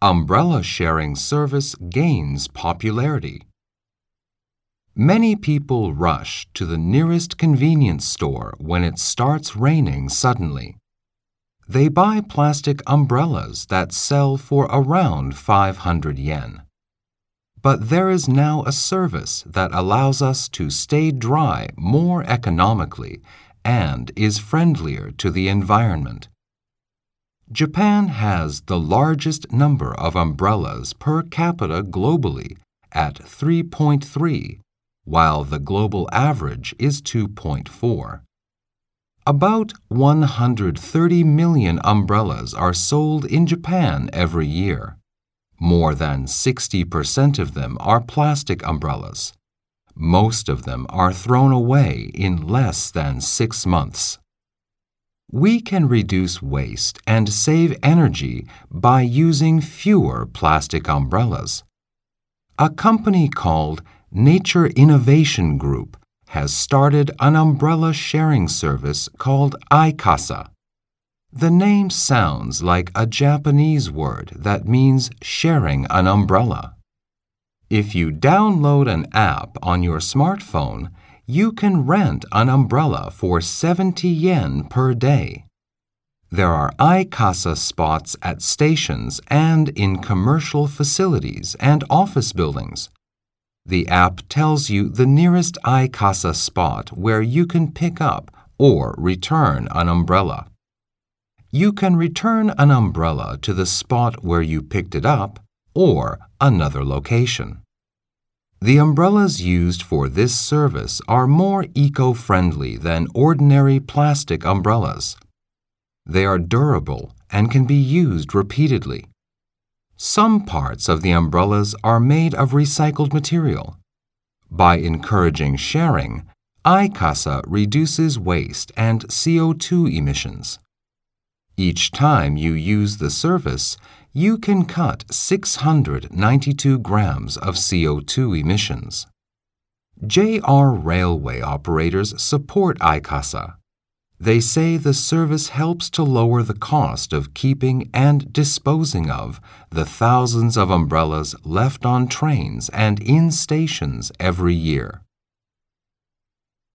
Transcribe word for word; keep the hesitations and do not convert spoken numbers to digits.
Umbrella sharing service gains popularity. Many people rush to the nearest convenience store when it starts raining suddenly. They buy plastic umbrellas that sell for around five hundred yen. But there is now a service that allows us to stay dry more economically and is friendlier to the environment. Japan has the largest number of umbrellas per capita globally at three point three, while the global average is two point four. About one hundred thirty million umbrellas are sold in Japan every year. More than sixty percent of them are plastic umbrellas. Most of them are thrown away in less than six months. We can reduce waste and save energy by using fewer plastic umbrellas. A company called Nature Innovation Group has started an umbrella sharing service called iCasa. The name sounds like a Japanese word that means sharing an umbrella. If you download an app on your smartphone, you can rent an umbrella for seventy yen per day. There are iCasa spots at stations and in commercial facilities and office buildings. The app tells you the nearest iCasa spot where you can pick up or return an umbrella. You can return an umbrella to the spot where you picked it up or another location. The umbrellas used for this service are more eco-friendly than ordinary plastic umbrellas. They are durable and can be used repeatedly. Some parts of the umbrellas are made of recycled material. By encouraging sharing, iCasa reduces waste and C O two emissions. Each time you use the service, you can cut six hundred ninety-two grams of C O two emissions. J R railway operators support iCasa. They say the service helps to lower the cost of keeping and disposing of the thousands of umbrellas left on trains and in stations every year.